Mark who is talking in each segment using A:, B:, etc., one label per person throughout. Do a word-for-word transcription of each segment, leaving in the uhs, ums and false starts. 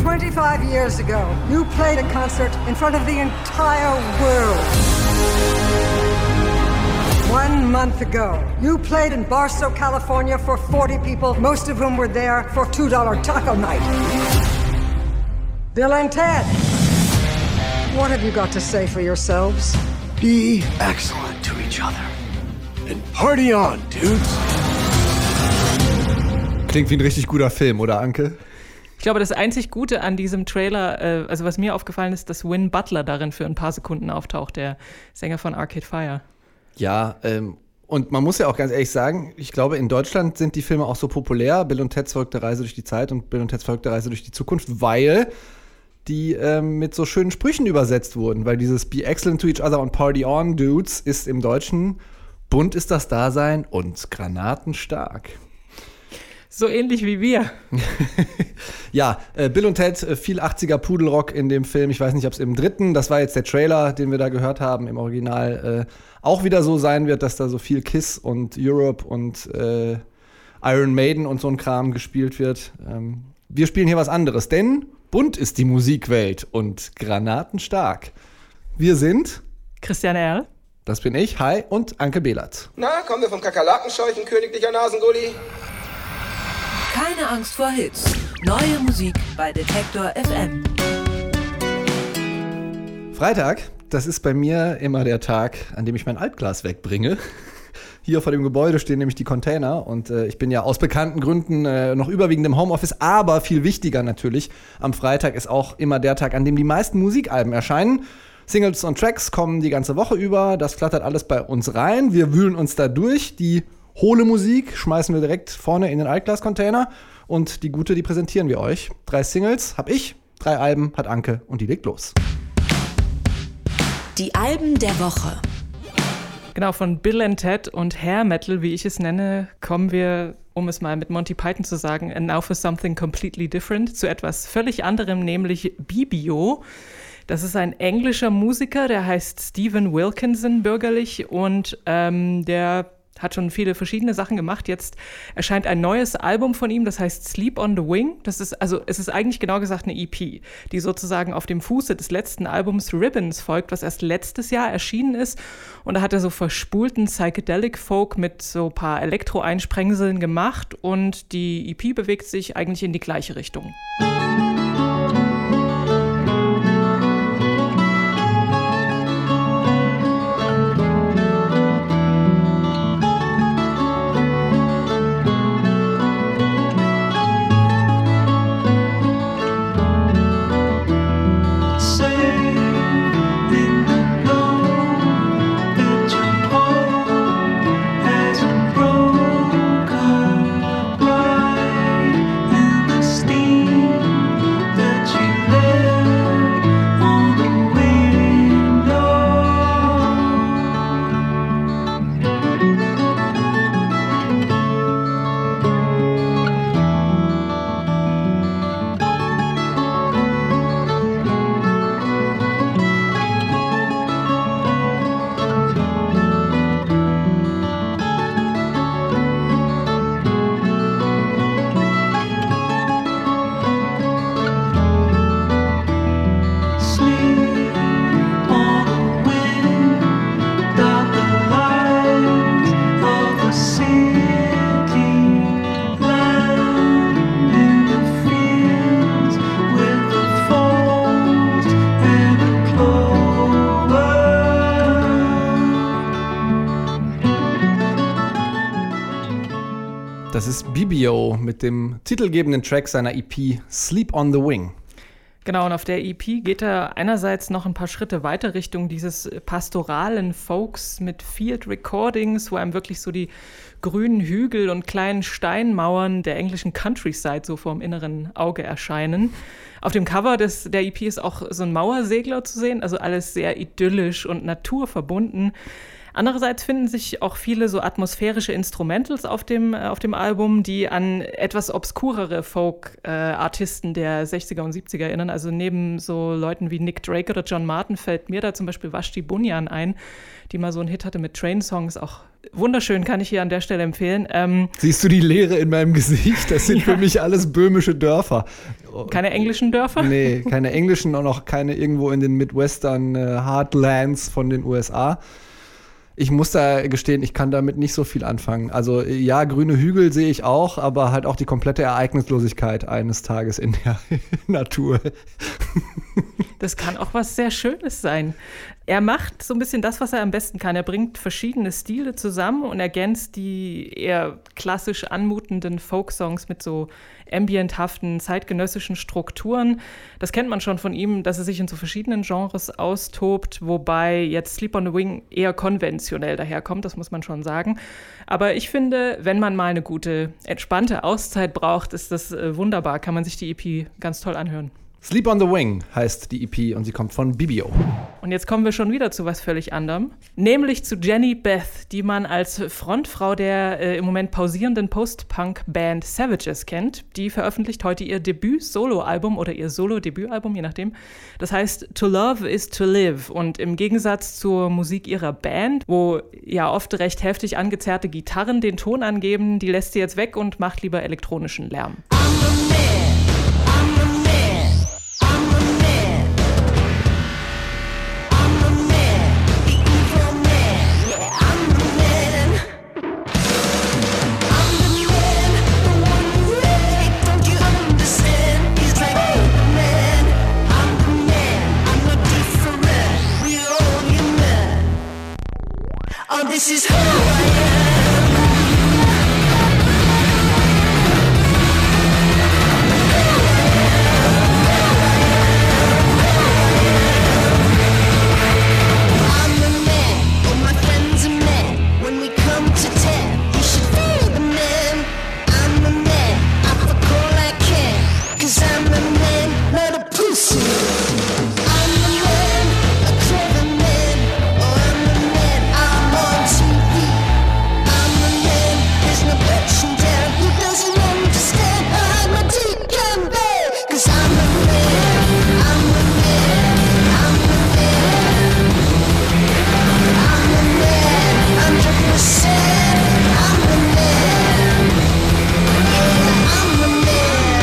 A: twenty-five years ago, you played a concert in front of the entire world. One month ago, you played in Barstow, California for forty people, most of whom were there for two dollar taco night. Bill and Ted, what have you got to say for yourselves?
B: Be excellent to each other. And party on, dudes.
C: Klingt wie ein richtig guter Film, oder Anke?
D: Ich glaube, das einzig Gute an diesem Trailer, äh, also was mir aufgefallen ist, dass Win Butler darin für ein paar Sekunden auftaucht, der Sänger von Arcade Fire.
C: Ja, ähm, und man muss ja auch ganz ehrlich sagen, ich glaube, in Deutschland sind die Filme auch so populär, Bill und Ted's verrückte Reise durch die Zeit und Bill und Ted's verrückte Reise durch die Zukunft, weil die ähm, mit so schönen Sprüchen übersetzt wurden, weil dieses Be excellent to each other und party on, dudes, ist im Deutschen bunt ist das Dasein und granatenstark.
D: So ähnlich wie wir.
C: Ja, äh, Bill und Ted, äh, viel achtziger Pudelrock in dem Film. Ich weiß nicht, ob es im dritten, das war jetzt der Trailer, den wir da gehört haben, im Original äh, auch wieder so sein wird, dass da so viel Kiss und Europe und äh, Iron Maiden und so ein Kram gespielt wird. Ähm, wir spielen hier was anderes, denn bunt ist die Musikwelt und granatenstark. Wir sind
D: Christian Erl.
C: Das bin ich, hi, und Anke Behlert.
E: Na, kommen wir vom Kakerlakenscheuchen, königlicher Nasengulli?
F: Keine Angst vor Hits. Neue Musik bei Detektor F M.
C: Freitag, das ist bei mir immer der Tag, an dem ich mein Altglas wegbringe. Hier vor dem Gebäude stehen nämlich die Container und äh, ich bin ja aus bekannten Gründen äh, noch überwiegend im Homeoffice, aber viel wichtiger natürlich, am Freitag ist auch immer der Tag, an dem die meisten Musikalben erscheinen. Singles und Tracks kommen die ganze Woche über, das flattert alles bei uns rein, wir wühlen uns da durch, die hohle Musik schmeißen wir direkt vorne in den Altglas-Container und die gute, die präsentieren wir euch. Drei Singles hab ich, drei Alben hat Anke und die legt los.
F: Die Alben der Woche.
D: Genau, von Bill and Ted und Hair Metal, wie ich es nenne, kommen wir, um es mal mit Monty Python zu sagen, and now for something completely different, zu etwas völlig anderem, nämlich Bibio. Das ist ein englischer Musiker, der heißt Stephen Wilkinson bürgerlich und ähm, der hat schon viele verschiedene Sachen gemacht. Jetzt erscheint ein neues Album von ihm, das heißt Sleep on the Wing. Das ist, also es ist eigentlich genau gesagt eine E P, die sozusagen auf dem Fuße des letzten Albums Ribbons folgt, was erst letztes Jahr erschienen ist. Und da hat er so verspulten Psychedelic Folk mit so ein paar Elektro-Einsprengseln gemacht und die E P bewegt sich eigentlich in die gleiche Richtung.
C: Das ist Bibio mit dem titelgebenden Track seiner E P Sleep on the Wing.
D: Genau, und auf der E P geht er einerseits noch ein paar Schritte weiter Richtung dieses pastoralen Folks mit Field Recordings, wo einem wirklich so die grünen Hügel und kleinen Steinmauern der englischen Countryside so vor dem inneren Auge erscheinen. Auf dem Cover des, der E P ist auch so ein Mauersegler zu sehen, also alles sehr idyllisch und naturverbunden. Andererseits finden sich auch viele so atmosphärische Instrumentals auf dem, äh, auf dem Album, die an etwas obskurere Folk-Artisten äh, der sechziger und siebziger erinnern. Also neben so Leuten wie Nick Drake oder John Martyn fällt mir da zum Beispiel Vashti Bunyan ein, die mal so einen Hit hatte mit Train-Songs. Auch wunderschön, kann ich hier an der Stelle empfehlen. Ähm,
C: Siehst du die Leere in meinem Gesicht? Das sind ja für mich alles böhmische Dörfer.
D: Keine englischen Dörfer?
C: Nee, keine englischen und auch keine irgendwo in den Midwestern äh, Heartlands von den U S A. Ich muss da gestehen, ich kann damit nicht so viel anfangen. Also ja, grüne Hügel sehe ich auch, aber halt auch die komplette Ereignislosigkeit eines Tages in der Natur.
D: Das kann auch was sehr Schönes sein. Er macht so ein bisschen das, was er am besten kann. Er bringt verschiedene Stile zusammen und ergänzt die eher klassisch anmutenden Folksongs mit so ambienthaften, zeitgenössischen Strukturen. Das kennt man schon von ihm, dass er sich in so verschiedenen Genres austobt, wobei jetzt Sleep on the Wing eher konventionell daherkommt, das muss man schon sagen. Aber ich finde, wenn man mal eine gute, entspannte Auszeit braucht, ist das äh, wunderbar, kann man sich die E P ganz toll anhören.
C: Sleep on the Wing heißt die E P und sie kommt von Bibio.
D: Und jetzt kommen wir schon wieder zu was völlig anderem, nämlich zu Jenny Beth, die man als Frontfrau der äh, im Moment pausierenden Post-Punk-Band Savages kennt. Die veröffentlicht heute ihr Debüt-Solo-Album oder ihr Solo-Debütalbum, je nachdem. Das heißt To Love is to Live. Und im Gegensatz zur Musik ihrer Band, wo ja oft recht heftig angezerrte Gitarren den Ton angeben, die lässt sie jetzt weg und macht lieber elektronischen Lärm.
G: This is who I am. I'm the man, all my friends are men. When we come to ten, you should feel the man. I'm the man, I fuck all I can. Cause I'm the man, not a pussy. I'm the man, a clever man. Oh, I'm the man, I'm on T V. I'm the man, there's no punching down. Who doesn't understand? I hide my dick and bed. Cause I'm the man, I'm the man, I'm the man. I'm the man, one hundred percent. I'm the man, yeah, I'm the man.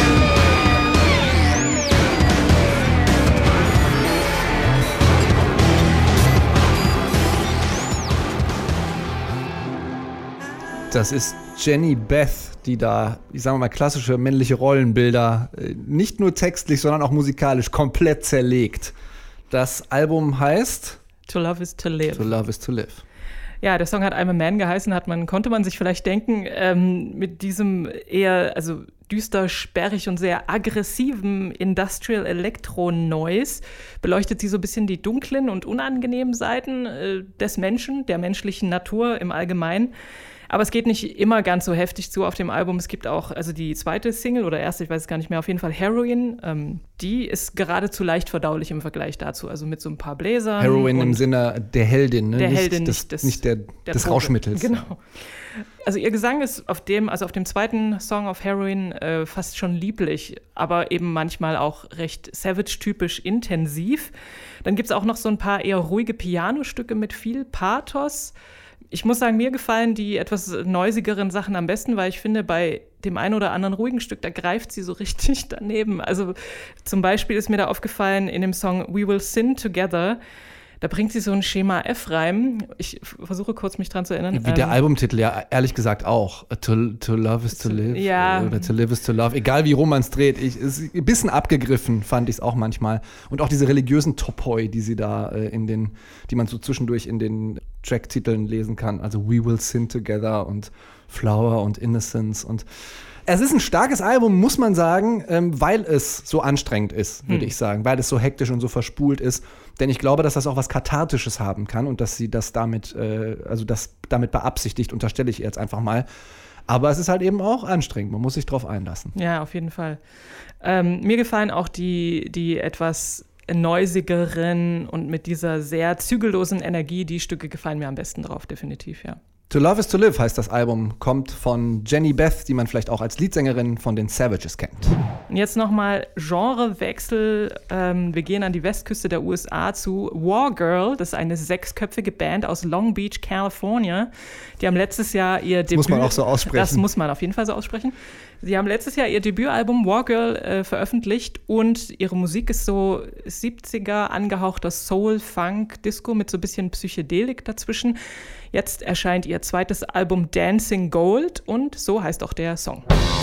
C: Das ist Jenny Beth, die da, ich sage mal, klassische männliche Rollenbilder äh, nicht nur textlich, sondern auch musikalisch komplett zerlegt. Das Album heißt
D: To Love is to Live.
C: To Love is to Live.
D: Ja, der Song hat I'm a Man geheißen, hat man, konnte man sich vielleicht denken, ähm, mit diesem eher, also düster, sperrig und sehr aggressiven Industrial Electro Noise beleuchtet sie so ein bisschen die dunklen und unangenehmen Seiten äh, des Menschen, der menschlichen Natur im Allgemeinen. Aber es geht nicht immer ganz so heftig zu auf dem Album. Es gibt auch, also die zweite Single oder erste, ich weiß es gar nicht mehr, auf jeden Fall Heroin. Ähm, die ist geradezu leicht verdaulich im Vergleich dazu. Also mit so ein paar Bläsern.
C: Heroin im Sinne der Heldin, ne?
D: Der
C: nicht
D: Heldin,
C: des,
D: nicht des,
C: nicht der,
D: der
C: des
D: Droge.
C: Rauschmittels.
D: Genau. Also ihr Gesang ist auf dem, also auf dem zweiten Song auf Heroin äh, fast schon lieblich, aber eben manchmal auch recht Savage-typisch intensiv. Dann gibt es auch noch so ein paar eher ruhige Pianostücke mit viel Pathos. Ich muss sagen, mir gefallen die etwas noisigeren Sachen am besten, weil ich finde, bei dem einen oder anderen ruhigen Stück, da greift sie so richtig daneben. Also zum Beispiel ist mir da aufgefallen in dem Song We Will Sin Together, da bringt sie so ein Schema F-Reim. Ich versuche kurz mich dran zu erinnern.
C: Wie der
D: ähm,
C: Albumtitel ja ehrlich gesagt auch. To, to Love is to Live.
D: Ja.
C: Oder To Live is to Love. Egal wie rum man es dreht. Ich, ist ein bisschen abgegriffen, fand ich es auch manchmal. Und auch diese religiösen Topoi, die sie da äh, in den, die man so zwischendurch in den Tracktiteln lesen kann. Also We Will Sin Together und Flower und Innocence und es ist ein starkes Album, muss man sagen, ähm, weil es so anstrengend ist, würde hm. ich sagen. Weil es so hektisch und so verspult ist. Denn ich glaube, dass das auch was Kathartisches haben kann und dass sie das damit, äh, also das damit beabsichtigt, unterstelle ich jetzt einfach mal. Aber es ist halt eben auch anstrengend. Man muss sich drauf einlassen.
D: Ja, auf jeden Fall. Ähm, mir gefallen auch die, die etwas noisigeren und mit dieser sehr zügellosen Energie, die Stücke gefallen mir am besten drauf, definitiv, ja.
C: To Love is to Live heißt das Album, kommt von Jenny Beth, die man vielleicht auch als Leadsängerin von den Savages kennt.
D: Und jetzt nochmal Genrewechsel. Ähm, wir gehen an die Westküste der U S A zu War Girl. Das ist eine sechsköpfige Band aus Long Beach, California. Die haben letztes Jahr ihr
C: das
D: Debüt...
C: Das muss man auch so aussprechen.
D: Das muss man auf jeden Fall so aussprechen. Sie haben letztes Jahr ihr Debütalbum Wargirl äh, veröffentlicht und ihre Musik ist so siebziger angehauchter Soul, Funk, Disco mit so ein bisschen Psychedelik dazwischen. Jetzt erscheint ihr zweites Album Dancing Gold und so heißt auch der Song.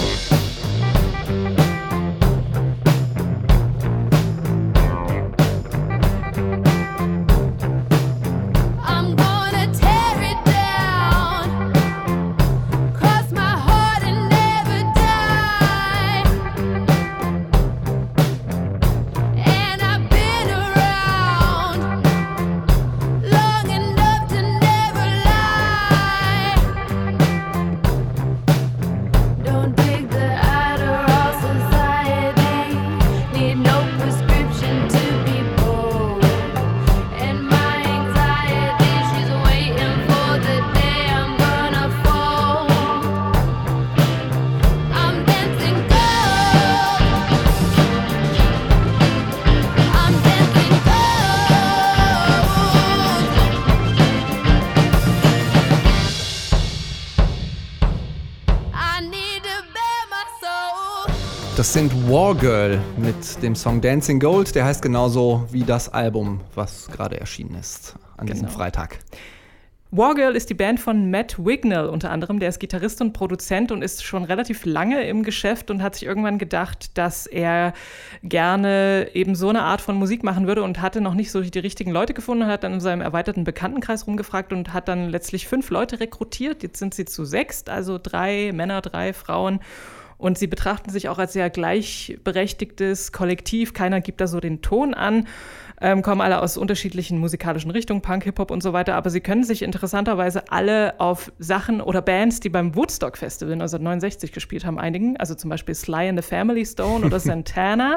C: Das sind Wargirl mit dem Song Dancing Gold. Der heißt genauso wie das Album, was gerade erschienen ist an diesem
D: Genau.
C: Freitag.
D: Wargirl ist die Band von Matt Wignall unter anderem. Der ist Gitarrist und Produzent und ist schon relativ lange im Geschäft und hat sich irgendwann gedacht, dass er gerne eben so eine Art von Musik machen würde und hatte noch nicht so die richtigen Leute gefunden, hat dann in seinem erweiterten Bekanntenkreis rumgefragt und hat dann letztlich fünf Leute rekrutiert. Jetzt sind sie zu sechst, also drei Männer, drei Frauen. Und sie betrachten sich auch als sehr gleichberechtigtes Kollektiv. Keiner gibt da so den Ton an, ähm, kommen alle aus unterschiedlichen musikalischen Richtungen, Punk, Hip-Hop und so weiter. Aber sie können sich interessanterweise alle auf Sachen oder Bands, die beim Woodstock Festival neunzehnhundertneunundsechzig gespielt haben, einigen. Also zum Beispiel Sly and the Family Stone oder Santana.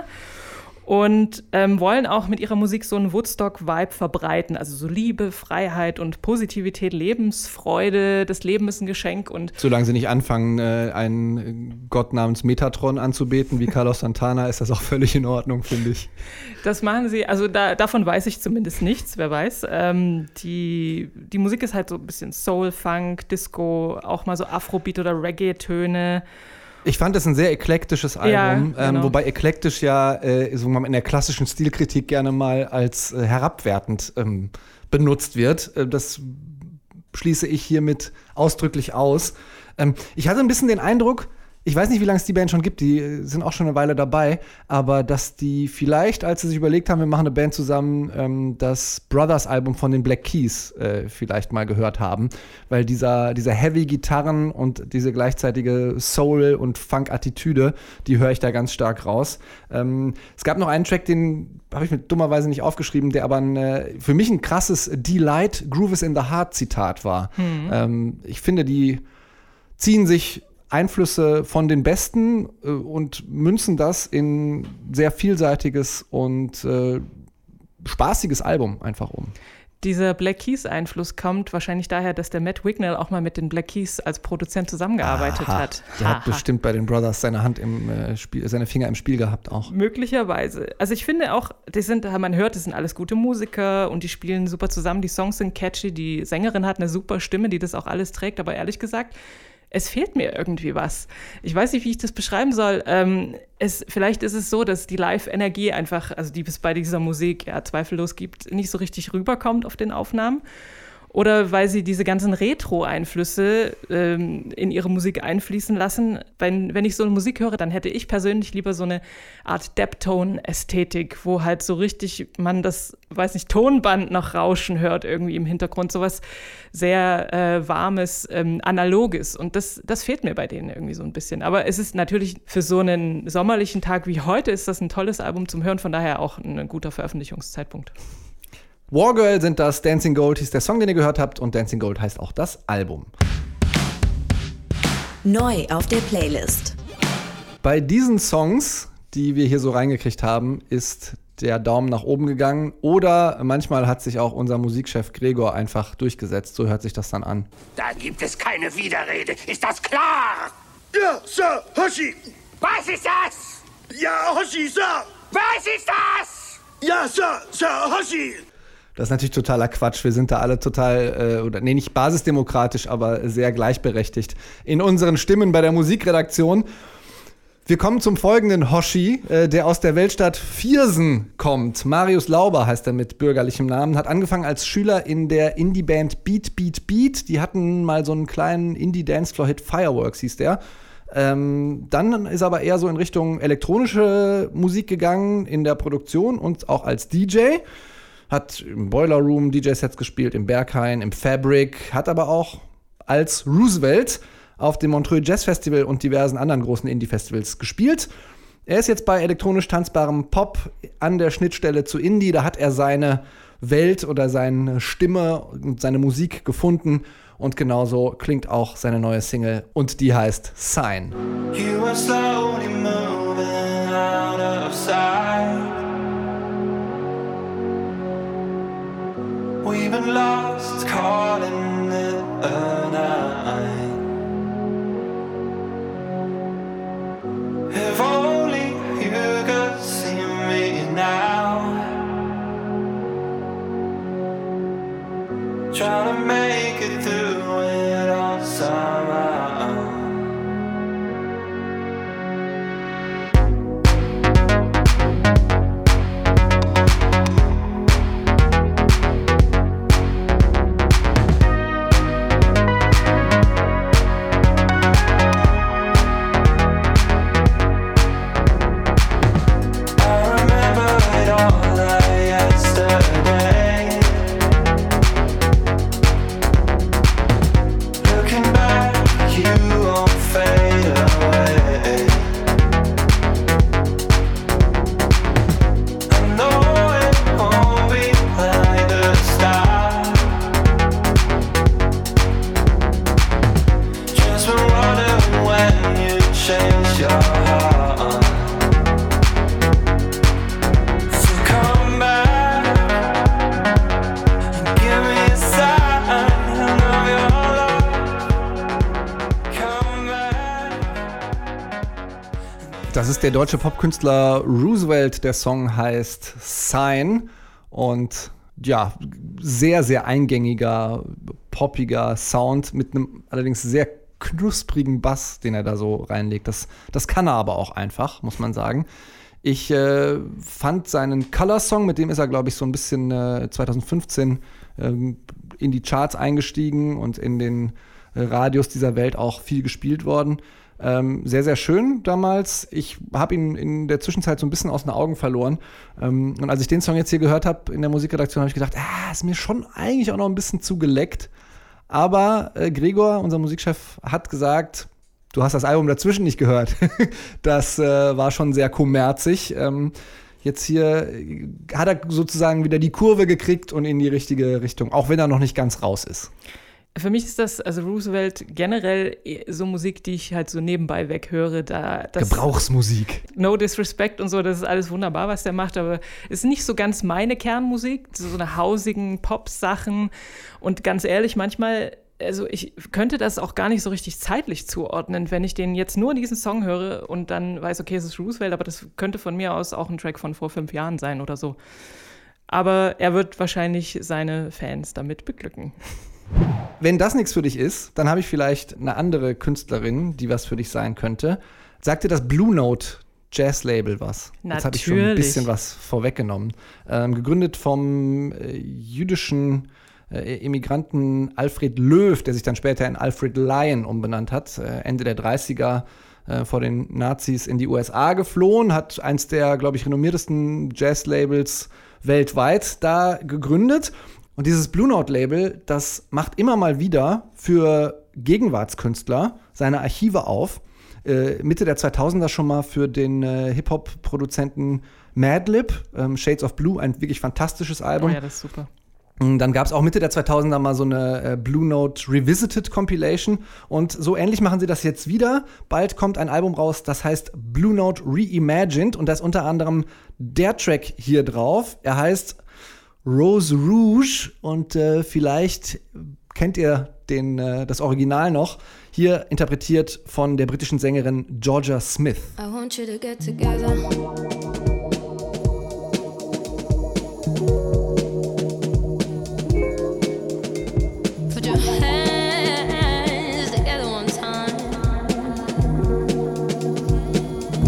D: Und ähm, wollen auch mit ihrer Musik so einen Woodstock-Vibe verbreiten. Also so Liebe, Freiheit und Positivität, Lebensfreude, das Leben ist ein Geschenk. Und
C: Solange sie nicht anfangen, äh, einen Gott namens Metatron anzubeten, wie Carlos Santana, ist das auch völlig in Ordnung, finde ich.
D: das machen sie, also da, davon weiß ich zumindest nichts, wer weiß. Ähm, die, die Musik ist halt so ein bisschen Soul, Funk, Disco, auch mal so Afrobeat oder Reggae-Töne.
C: Ich fand es ein sehr eklektisches Album,
D: Ja, genau.
C: ähm, wobei eklektisch ja äh, so in der klassischen Stilkritik gerne mal als äh, herabwertend ähm, benutzt wird. Äh, das schließe ich hiermit ausdrücklich aus. Ähm, ich hatte ein bisschen den Eindruck, ich weiß nicht, wie lange es die Band schon gibt, die äh, sind auch schon eine Weile dabei, aber dass die vielleicht, als sie sich überlegt haben, wir machen eine Band zusammen, ähm, das Brothers-Album von den Black Keys äh, vielleicht mal gehört haben, weil dieser, dieser Heavy-Gitarren und diese gleichzeitige Soul- und Funk-Attitüde, die höre ich da ganz stark raus. Ähm, es gab noch einen Track, den habe ich mir dummerweise nicht aufgeschrieben, der aber ein, äh, für mich ein krasses Delight, Groove is in the Heart Zitat war. Mhm. Ähm, ich finde, die ziehen sich Einflüsse von den Besten äh, und münzen das in sehr vielseitiges und äh, spaßiges Album einfach um.
D: Dieser Black Keys-Einfluss kommt wahrscheinlich daher, dass der Matt Wignall auch mal mit den Black Keys als Produzent zusammengearbeitet
C: Aha.
D: hat.
C: Der
D: Aha.
C: hat bestimmt bei den Brothers seine Hand im äh, Spiel, seine Finger im Spiel gehabt auch.
D: Möglicherweise. Also ich finde auch, die sind, man hört, das sind alles gute Musiker und die spielen super zusammen. Die Songs sind catchy, die Sängerin hat eine super Stimme, die das auch alles trägt. Aber ehrlich gesagt, es fehlt mir irgendwie was. Ich weiß nicht, wie ich das beschreiben soll. Ähm, es, vielleicht ist es so, dass die Live-Energie einfach, also die es bei dieser Musik ja zweifellos gibt, nicht so richtig rüberkommt auf den Aufnahmen. Oder weil sie diese ganzen Retro-Einflüsse ähm, in ihre Musik einfließen lassen. Wenn, wenn ich so eine Musik höre, dann hätte ich persönlich lieber so eine Art Deptone-Ästhetik, wo halt so richtig man das, weiß nicht, Tonband noch rauschen hört irgendwie im Hintergrund. Sowas sehr äh, Warmes, ähm, Analoges. Und das, das fehlt mir bei denen irgendwie so ein bisschen. Aber es ist natürlich für so einen sommerlichen Tag wie heute ist das ein tolles Album zum Hören. Von daher auch ein guter Veröffentlichungszeitpunkt.
C: Wargirl sind das, Dancing Gold hieß der Song, den ihr gehört habt, und Dancing Gold heißt auch das Album.
H: Neu auf der Playlist.
C: Bei diesen Songs, die wir hier so reingekriegt haben, ist der Daumen nach oben gegangen. Oder manchmal hat sich auch unser Musikchef Gregor einfach durchgesetzt. So hört sich das dann an.
I: Da gibt es keine Widerrede. Ist das klar?
B: Ja, Sir, Hoshi!
I: Was ist das?
B: Ja, Hoshi, Sir!
I: Was ist das?
B: Ja, Sir, Sir, Hoshi!
C: Das ist natürlich totaler Quatsch. Wir sind da alle total, äh, oder nee, nicht basisdemokratisch, aber sehr gleichberechtigt in unseren Stimmen bei der Musikredaktion. Wir kommen zum folgenden Hoshi, äh, der aus der Weltstadt Viersen kommt. Marius Lauber heißt er mit bürgerlichem Namen. Hat angefangen als Schüler in der Indie-Band Beat Beat Beat. Die hatten mal so einen kleinen Indie-Dancefloor-Hit, Fireworks hieß der. Ähm, dann ist er aber eher so in Richtung elektronische Musik gegangen in der Produktion und auch als D J. Hat im Boiler Room D J-Sets gespielt, im Berghain, im Fabric. Hat aber auch als Roosevelt auf dem Montreux Jazz Festival und diversen anderen großen Indie-Festivals gespielt. Er ist jetzt bei elektronisch tanzbarem Pop an der Schnittstelle zu Indie. Da hat er seine Welt oder seine Stimme und seine Musik gefunden. Und genauso klingt auch seine neue Single. Und die heißt Sign.
J: You are slowly moving out of sight. We've been lost, calling it a night. If only you could see me now, trying to make it through it all somehow.
C: Das ist der deutsche Popkünstler Roosevelt. Der Song heißt Sign. Und ja, sehr, sehr eingängiger, poppiger Sound mit einem allerdings sehr knusprigen Bass, den er da so reinlegt. Das, das kann er aber auch einfach, muss man sagen. Ich äh, fand seinen Color-Song, mit dem ist er, glaube ich, so ein bisschen äh, zwanzig fünfzehn ähm, in die Charts eingestiegen und in den äh, Radios dieser Welt auch viel gespielt worden. Ähm, sehr, sehr schön damals. Ich habe ihn in der Zwischenzeit so ein bisschen aus den Augen verloren. Ähm, und als ich den Song jetzt hier gehört habe in der Musikredaktion, habe ich gedacht, ah, ist mir schon eigentlich auch noch ein bisschen zu geleckt. Aber äh, Gregor, unser Musikchef, hat gesagt, du hast das Album dazwischen nicht gehört. Das äh, war schon sehr kommerzig. Ähm, jetzt hier hat er sozusagen wieder die Kurve gekriegt und in die richtige Richtung, auch wenn er noch nicht ganz raus ist.
D: Für mich ist das, also Roosevelt, generell so Musik, die ich halt so nebenbei weghöre. Da, das
C: Gebrauchsmusik.
D: No Disrespect und so, das ist alles wunderbar, was der macht, aber es ist nicht so ganz meine Kernmusik, so eine hausigen Pop-Sachen. Und ganz ehrlich, manchmal, also ich könnte das auch gar nicht so richtig zeitlich zuordnen, wenn ich den jetzt nur diesen Song höre und dann weiß, okay, es ist Roosevelt, aber das könnte von mir aus auch ein Track von vor fünf Jahren sein oder so. Aber er wird wahrscheinlich seine Fans damit beglücken.
C: Wenn das nichts für dich ist, dann habe ich vielleicht eine andere Künstlerin, die was für dich sein könnte. Sagt dir das Blue Note Jazz-Label was?
D: Natürlich.
C: Jetzt habe ich schon ein bisschen was vorweggenommen. Ähm, gegründet vom äh, jüdischen äh, Immigranten Alfred Löw, der sich dann später in Alfred Lion umbenannt hat, äh, Ende der dreißiger äh, vor den Nazis in die U S A geflohen, hat eins der, glaube ich, renommiertesten Jazz-Labels weltweit da gegründet. Und dieses Blue Note Label, das macht immer mal wieder für Gegenwartskünstler seine Archive auf. Äh, Mitte der zweitausender schon mal für den äh, Hip-Hop-Produzenten Madlib, ähm, Shades of Blue, ein wirklich fantastisches Album.
D: Oh ja, das ist super.
C: Und dann gab es auch Mitte der zweitausender mal so eine äh, Blue Note Revisited Compilation. Und so ähnlich machen sie das jetzt wieder. Bald kommt ein Album raus, das heißt Blue Note Reimagined. Und da ist unter anderem der Track hier drauf. Er heißt Rose Rouge und äh, vielleicht kennt ihr den, äh, das Original noch, hier interpretiert von der britischen Sängerin Georgia Smith.
K: I want you to get together. Put your hands together one time.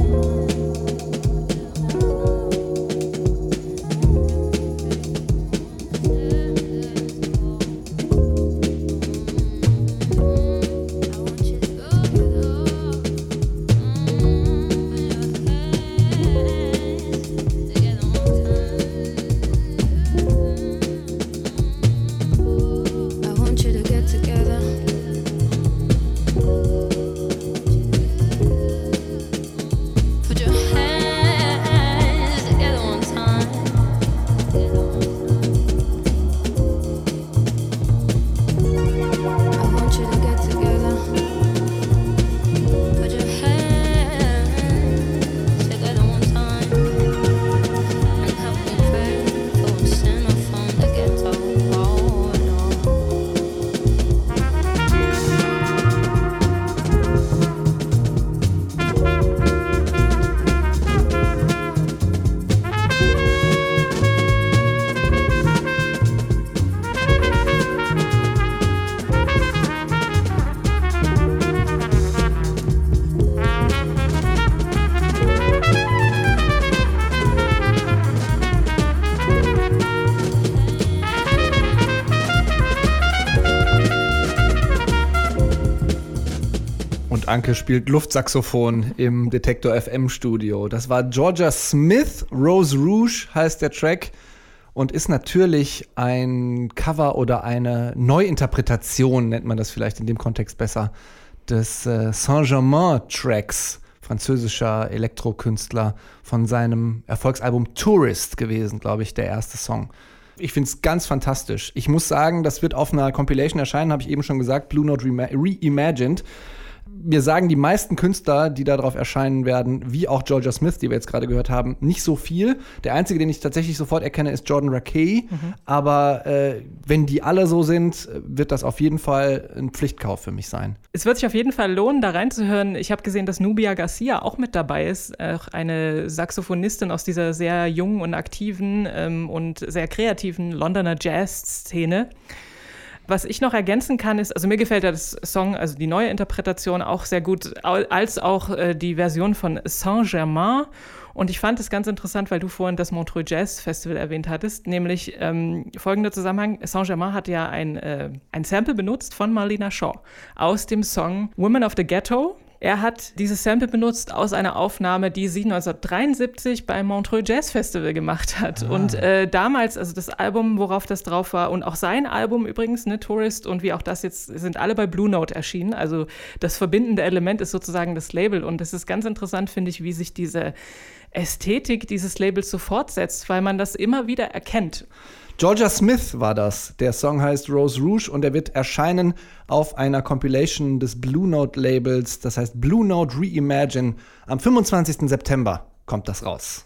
C: Anke spielt Luftsaxophon im Detektor F M Studio. Das war Georgia Smith, Rose Rouge heißt der Track und ist natürlich ein Cover oder eine Neuinterpretation, nennt man das vielleicht in dem Kontext besser, des äh, Saint-Germain-Tracks, französischer Elektrokünstler, von seinem Erfolgsalbum Tourist gewesen, glaube ich, der erste Song. Ich finde es ganz fantastisch. Ich muss sagen, das wird auf einer Compilation erscheinen, habe ich eben schon gesagt, Blue Note Reimagined. Mir sagen die meisten Künstler, die darauf erscheinen werden, wie auch Georgia Smith, die wir jetzt gerade gehört haben, nicht so viel. Der einzige, den ich tatsächlich sofort erkenne, ist Jordan Rakei. Mhm. Aber äh, wenn die alle so sind, wird das auf jeden Fall ein Pflichtkauf für mich sein.
D: Es wird sich auf jeden Fall lohnen, da reinzuhören. Ich habe gesehen, dass Nubia Garcia auch mit dabei ist. Auch eine Saxophonistin aus dieser sehr jungen und aktiven ähm, und sehr kreativen Londoner Jazz-Szene. Was ich noch ergänzen kann, ist, also mir gefällt ja das Song, also die neue Interpretation auch sehr gut, als auch äh, die Version von Saint-Germain. Und ich fand es ganz interessant, weil du vorhin das Montreux Jazz Festival erwähnt hattest, nämlich ähm, folgender Zusammenhang. Saint-Germain hat ja ein, äh, ein Sample benutzt von Marlena Shaw aus dem Song Women of the Ghetto. Er hat dieses Sample benutzt aus einer Aufnahme, die sie neunzehnhundertdreiundsiebzig beim Montreux Jazz Festival gemacht hat. Ah. Und äh, damals, also das Album, worauf das drauf war, und auch sein Album übrigens, ne, Tourist und wie auch das jetzt, sind alle bei Blue Note erschienen. Also das verbindende Element ist sozusagen das Label. Und es ist ganz interessant, finde ich, wie sich diese Ästhetik dieses Labels so fortsetzt, weil man das immer wieder erkennt.
C: Georgia Smith war das. Der Song heißt Rose Rouge und er wird erscheinen auf einer Compilation des Blue Note Labels, das heißt Blue Note Reimagine. Am fünfundzwanzigsten September kommt das raus.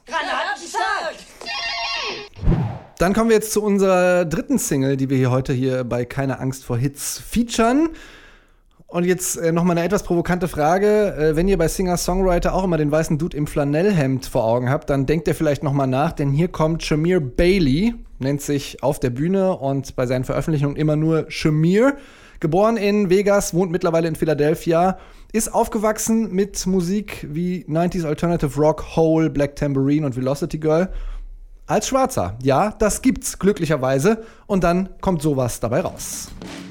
C: Dann kommen wir jetzt zu unserer dritten Single, die wir hier heute hier bei Keine Angst vor Hits featuren. Und jetzt äh, nochmal eine etwas provokante Frage. Äh, wenn ihr bei Singer-Songwriter auch immer den weißen Dude im Flanellhemd vor Augen habt, dann denkt ihr vielleicht nochmal nach, denn hier kommt Shamir Bailey, nennt sich auf der Bühne und bei seinen Veröffentlichungen immer nur Shamir. Geboren in Vegas, wohnt mittlerweile in Philadelphia, ist aufgewachsen mit Musik wie neunziger Alternative Rock, Hole, Black Tambourine und Velocity Girl. Als Schwarzer. Ja, das gibt's glücklicherweise. Und dann kommt sowas dabei raus.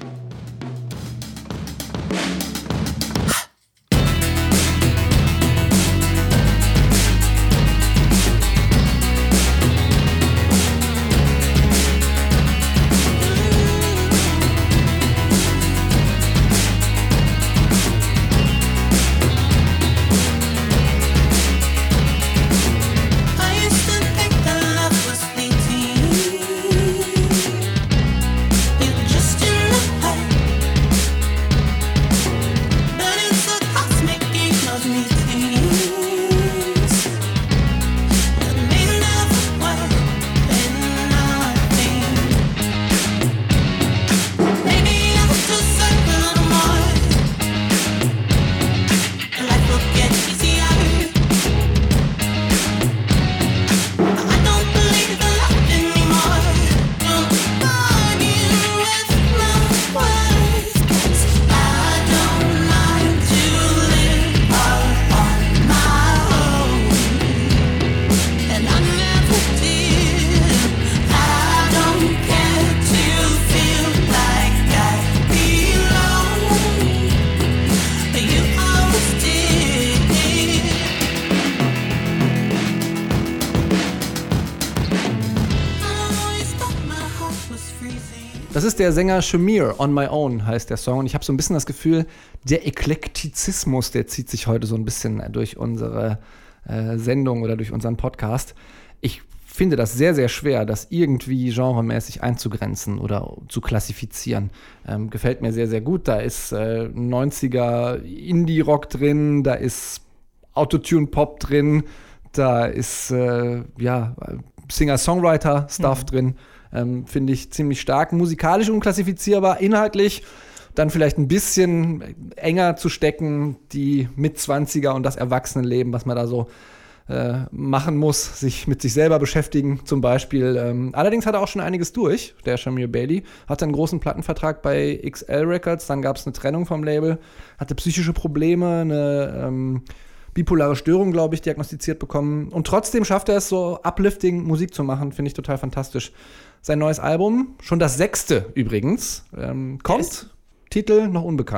C: Das ist der Sänger Shamir, On My Own heißt der Song. Und ich habe so ein bisschen das Gefühl, der Eklektizismus, der zieht sich heute so ein bisschen durch unsere äh, Sendung oder durch unseren Podcast. Ich finde das sehr, sehr schwer, das irgendwie genremäßig einzugrenzen oder zu klassifizieren. Ähm, gefällt mir sehr, sehr gut. Da ist äh, neunziger Indie-Rock drin, da ist Autotune-Pop drin, da ist äh, ja, Singer-Songwriter-Stuff mhm. drin. Ähm, finde ich ziemlich stark. Musikalisch unklassifizierbar, inhaltlich dann vielleicht ein bisschen enger zu stecken, die Mitzwanziger und das Erwachsenenleben, was man da so äh, machen muss, sich mit sich selber beschäftigen zum Beispiel. Ähm, allerdings hat er auch schon einiges durch, der Shamir Bailey. Hatte einen großen Plattenvertrag bei X L Records, dann gab es eine Trennung vom Label, hatte psychische Probleme, eine ähm, bipolare Störung, glaube ich, diagnostiziert bekommen. Und trotzdem schafft er es, so uplifting Musik zu machen, finde ich total fantastisch. Sein neues Album, schon das sechste übrigens, ähm, kommt, Titel noch unbekannt.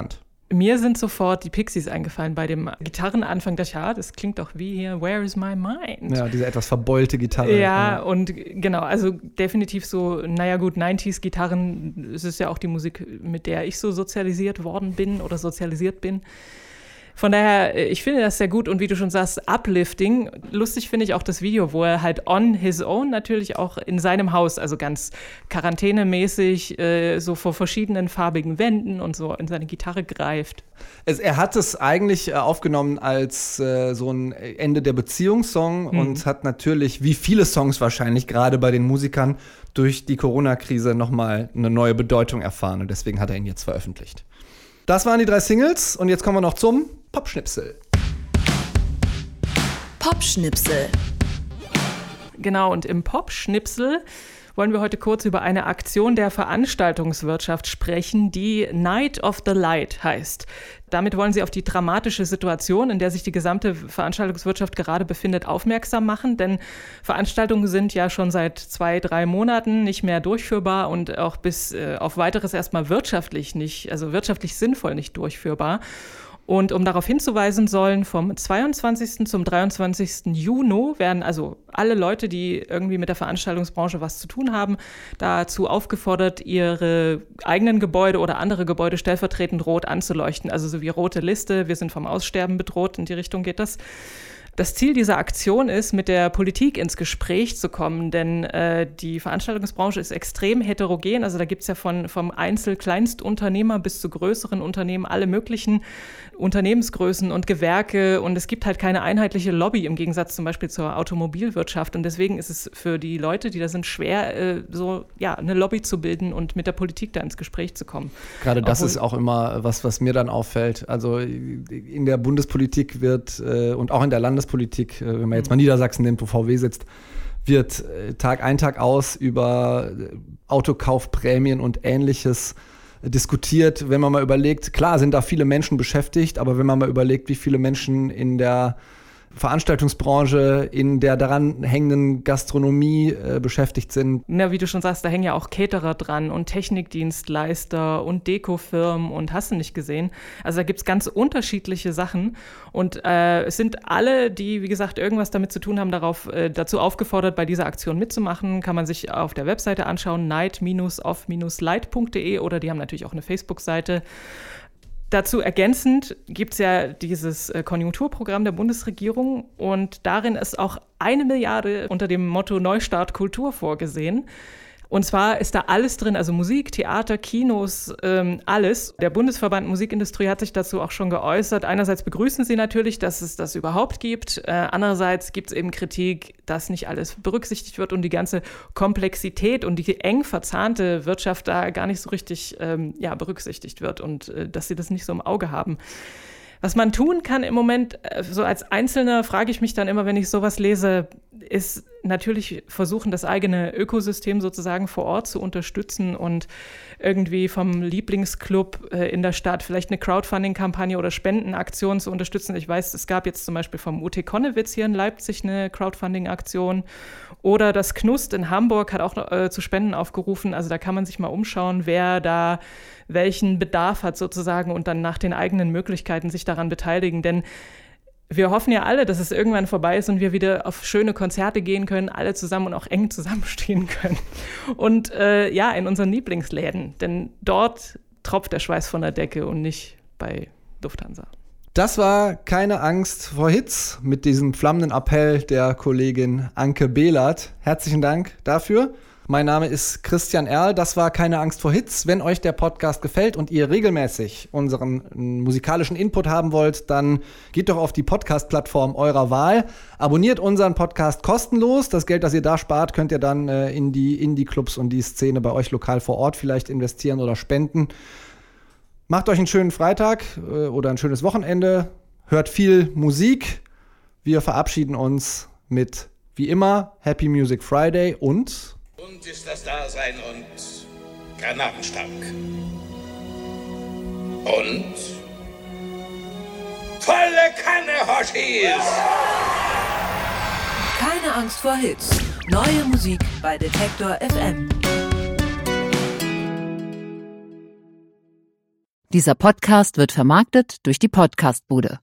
D: Mir sind sofort die Pixies eingefallen bei dem Gitarrenanfang. Da ja, das klingt doch wie hier Where is my mind?
C: Ja, diese etwas verbeulte Gitarre.
D: Ja, und genau, also definitiv so, naja gut, neunziger-Gitarren, es ist ja auch die Musik, mit der ich so sozialisiert worden bin oder sozialisiert bin. Von daher, ich finde das sehr gut und wie du schon sagst, uplifting. Lustig finde ich auch das Video, wo er halt on his own natürlich auch in seinem Haus, also ganz quarantänemäßig, äh, so vor verschiedenen farbigen Wänden und so in seine Gitarre greift.
C: Es, er hat es eigentlich äh, aufgenommen als äh, so ein Ende der Beziehungssong mhm. und hat natürlich, wie viele Songs wahrscheinlich, gerade bei den Musikern, durch die Corona-Krise nochmal eine neue Bedeutung erfahren und deswegen hat er ihn jetzt veröffentlicht. Das waren die drei Singles und jetzt kommen wir noch zum Popschnipsel.
H: Popschnipsel.
D: Genau, und im Popschnipsel wollen wir heute kurz über eine Aktion der Veranstaltungswirtschaft sprechen, die Night of the Light heißt. Damit wollen sie auf die dramatische Situation, in der sich die gesamte Veranstaltungswirtschaft gerade befindet, aufmerksam machen. Denn Veranstaltungen sind ja schon seit zwei, drei Monaten nicht mehr durchführbar und auch bis äh, auf weiteres erstmal wirtschaftlich nicht, also wirtschaftlich sinnvoll nicht durchführbar. Und um darauf hinzuweisen sollen, vom zweiundzwanzigsten zum dreiundzwanzigsten Juni werden also alle Leute, die irgendwie mit der Veranstaltungsbranche was zu tun haben, dazu aufgefordert, ihre eigenen Gebäude oder andere Gebäude stellvertretend rot anzuleuchten. Also so wie rote Liste, wir sind vom Aussterben bedroht, in die Richtung geht das. Das Ziel dieser Aktion ist, mit der Politik ins Gespräch zu kommen, denn äh, die Veranstaltungsbranche ist extrem heterogen. Also da gibt es ja von, vom Einzel-Kleinstunternehmer bis zu größeren Unternehmen alle möglichen Unternehmensgrößen und Gewerke. Und es gibt halt keine einheitliche Lobby im Gegensatz zum Beispiel zur Automobilwirtschaft. Und deswegen ist es für die Leute, die da sind, schwer, äh, so ja, eine Lobby zu bilden und mit der Politik da ins Gespräch zu kommen.
C: Gerade das Obwohl, ist auch immer was, was mir dann auffällt. Also in der Bundespolitik wird äh, und auch in der Landespolitik, Politik, wenn man jetzt mal Niedersachsen nimmt, wo V W sitzt, wird Tag ein, Tag aus über Autokaufprämien und Ähnliches diskutiert. Wenn man mal überlegt, klar sind da viele Menschen beschäftigt, aber wenn man mal überlegt, wie viele Menschen in der Veranstaltungsbranche, in der daran hängenden Gastronomie äh, beschäftigt sind.
D: Na, wie du schon sagst, da hängen ja auch Caterer dran und Technikdienstleister und Dekofirmen und hast du nicht gesehen. Also da gibt es ganz unterschiedliche Sachen und äh, es sind alle, die, wie gesagt, irgendwas damit zu tun haben, darauf, äh, dazu aufgefordert, bei dieser Aktion mitzumachen. Kann man sich auf der Webseite anschauen, night off light punkt de oder die haben natürlich auch eine Facebook-Seite. Dazu ergänzend gibt es ja dieses Konjunkturprogramm der Bundesregierung und darin ist auch eine Milliarde unter dem Motto Neustart Kultur vorgesehen. Und zwar ist da alles drin, also Musik, Theater, Kinos, ähm, alles. Der Bundesverband Musikindustrie hat sich dazu auch schon geäußert. Einerseits begrüßen sie natürlich, dass es das überhaupt gibt. Äh, andererseits gibt es eben Kritik, dass nicht alles berücksichtigt wird und die ganze Komplexität und die eng verzahnte Wirtschaft da gar nicht so richtig ähm, ja, berücksichtigt wird und äh, dass sie das nicht so im Auge haben. Was man tun kann im Moment, so als Einzelner frage ich mich dann immer, wenn ich sowas lese, ist natürlich versuchen, das eigene Ökosystem sozusagen vor Ort zu unterstützen und irgendwie vom Lieblingsclub in der Stadt vielleicht eine Crowdfunding-Kampagne oder Spendenaktion zu unterstützen. Ich weiß, es gab jetzt zum Beispiel vom U T Konnewitz hier in Leipzig eine Crowdfunding-Aktion oder das Knust in Hamburg hat auch äh, zu Spenden aufgerufen. Also da kann man sich mal umschauen, wer da welchen Bedarf hat sozusagen und dann nach den eigenen Möglichkeiten sich daran beteiligen. Denn wir hoffen ja alle, dass es irgendwann vorbei ist und wir wieder auf schöne Konzerte gehen können, alle zusammen und auch eng zusammenstehen können. Und äh, ja, in unseren Lieblingsläden, denn dort tropft der Schweiß von der Decke und nicht bei Lufthansa.
C: Das war Keine Angst vor Hits mit diesem flammenden Appell der Kollegin Anke Behlert. Herzlichen Dank dafür. Mein Name ist Christian Erl, das war Keine Angst vor Hits. Wenn euch der Podcast gefällt und ihr regelmäßig unseren musikalischen Input haben wollt, dann geht doch auf die Podcast-Plattform eurer Wahl. Abonniert unseren Podcast kostenlos. Das Geld, das ihr da spart, könnt ihr dann äh, in die Indie-Clubs und die Szene bei euch lokal vor Ort vielleicht investieren oder spenden. Macht euch einen schönen Freitag äh, oder ein schönes Wochenende. Hört viel Musik. Wir verabschieden uns mit, wie immer, Happy Music Friday und...
L: Und ist das Dasein und Granatenstank. Und volle Kanne, Hoshis!
F: Keine Angst vor Hits. Neue Musik bei Detektor F M.
M: Dieser Podcast wird vermarktet durch die Podcastbude.